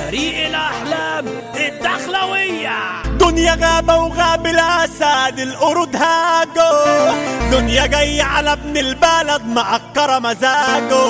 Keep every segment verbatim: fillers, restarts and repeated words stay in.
فريق الأحلام الدخلوية. دنيا غابة وغاب الأسد القرود هاجو، دنيا جاي على ابن البلد معكرة مزاجه،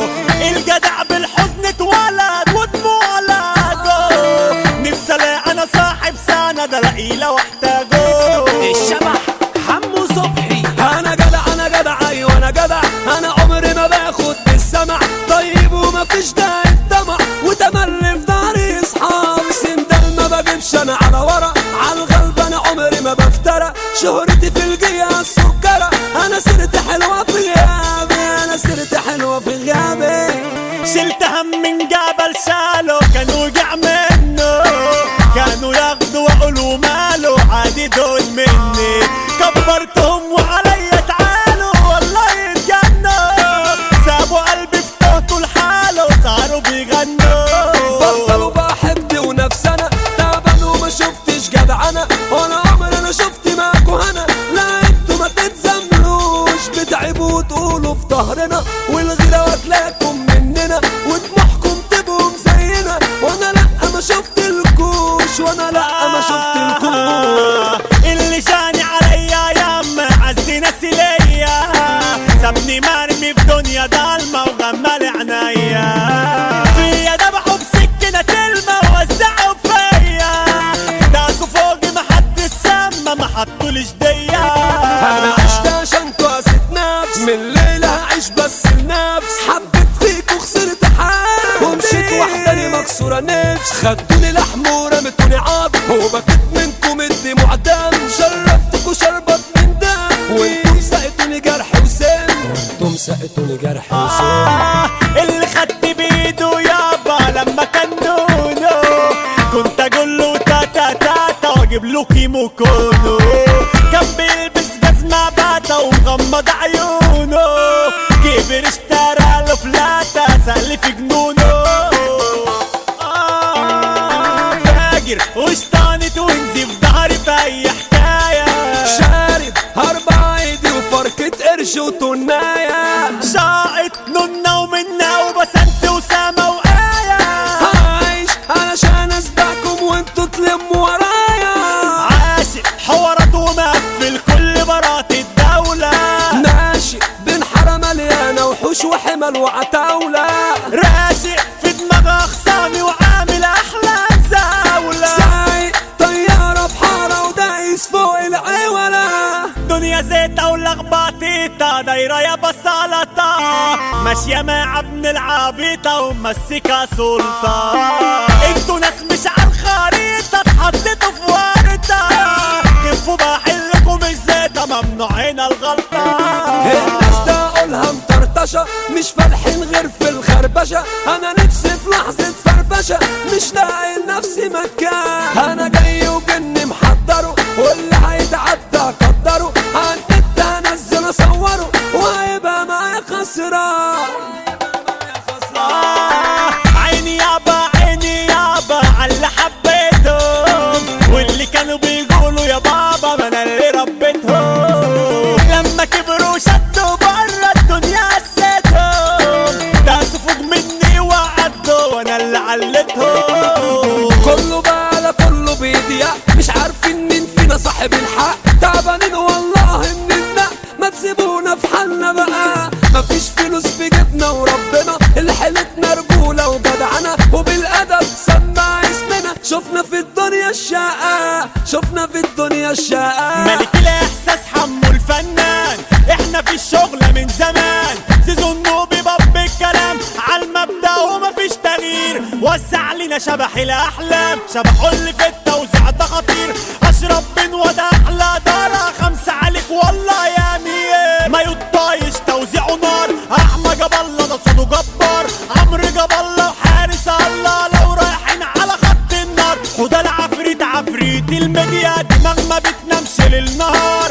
الجدع بالحزن اتولد ودموع لاجو، نفسي الاقي انا صاحب سند الاقيه لو احتاجه. الشبح حمو صبحي. انا جدع انا جدع ايوه انا جدع، انا عمري ما باخد بالسمع، طيب وما فيش داعي الدمع، وتملي في داري اصحابي سندل ما بجيبش انا على ورا، على الغلب انا عمري ما بفترى، شهرتي في الجيا السكرة، انا سيرتي حلوة في غيابي، انا سيرتي حلوة في غيابي. شلت هم من جبل شالو كانوا وجع منه، كانوا ياخدوا وقولوا ماله عادي دول مني، كبرتهم وعليا تعالوا والله يتجنوا، سابوا قلبي في توته لحاله وصاروا بيغنوا. بطلوا بحب ونفس انا تعبان وما شفتش جدع انا، وانا عمري انا شفت معاكوا هنا، لا انتوا ما تتزملوش بتعبوا وتقولوا في ظهرنا، والغيرة واكلاكم مننا وطموحكم تبقوا زينا، وانا لا ما شفت الكوش، وانا لا ما شفت الكوش. اللي جاني عليا ياما عز ناسي ليا، سابني مرمي في دنيا ضلمة وغمال عنايا، فيا دبحوا بسكينة تلمة ووزعوا فيا، داسوا فوقي محدش سما ما حطوليش ديا. انا عشت عشان قاسيت نفس، من الليلة هعيش بس النفس، حبيت فيك وخسرت حال، ومشيت وحداني مكسورة نفس، خدوني لحم ورمتوني عظم، وبكيت منكم الدموع دم، شربتكوا شربت من دم، وانتم سقتوني جرح وسم، وانتم سقتوني جرح وسم. آه اللي خدت بيده يابا لما كان نونو، كنت اقول له تاتا تاتا واجيب له كيمو كونو، كان بيلبس جزمة باتا ومغمض عيونه، كبر اشترى له فلاتة سألي في جنونه. آه فاجر وشطانت ونزي في ظهري في اي حكاية، شارب اربع ايدي وفركة قرش وتناية، شاقت نونا ومنا وبسنت وسامة وآية، عايش علشان اسبقكم وانتوا تلموا ورايا، عاشق حوارات ومقفل كل برات الدولة، ماشي بين حارة مليانة وحوش وحمل وعتاولة، راشق في دماغ اخصامي وعامل احلام زاولة، سايق طيارة في حارة ودايس فوق العولة، دنيا زيتة ولخبطيطة دايرة يا بصالة، ماشية مع ابن العبيطة ومسكة سلطة، انتوا ناس مش عالخريطة اتحطيتوا في ورطة، كفوا بحلكم الزيتة ممنوع هنا الغلطة. الناس ده اقولها مطرطشة مش فالحين غير في الخربشة، انا نفسي في لحظة فرفشة مش لاقي لنفسي مكان، انا جاي وجني محضره واللي هيتعدى قدره، عالنت هنزل اصوره وهيبقى معايا خسران. آه عيني يابا عيني يابا عاللي حبيتهم، واللي كانوا بيقولوا يا بابا ما انا اللي ربيتهم، لما كبروا شدوا برا الدنيا قسيتهم، داسوا فوق مني وعدوا وانا اللي علتهم. كله بقى على كله بيضيع مش عارفين مين فينا صاحب الحق، تعبانين والله مننا ما تسيبونا في حالنا بقى، مفيش فلوس في جيبنا وربنا اللي حيلتنا رجولة وجدعنة وبالأدب سمع اسمنا، شفنا في الدنيا الشقة شفنا في الدنيا الشقة. ملك الإحساس حمو الفنان، احنا في الشغل من زمان، زيزو النوبي باب الكلام عالمبدأ ومفيش تغيير، وسع لنا شبح الأحلام، شبحوا اللي في التوزيع ده خطير، أشرب بن وده أحلى دارة، خمسة عليك والله يا أمير، ما يطايش توزيعه نار، أحمى جاب الله ده صوته جبار، عمرو جاب الله وحارس الله، لو رايحين على خط النار، وده العفريت عفريت الميديا، دماغ ما بتنامش للنهار.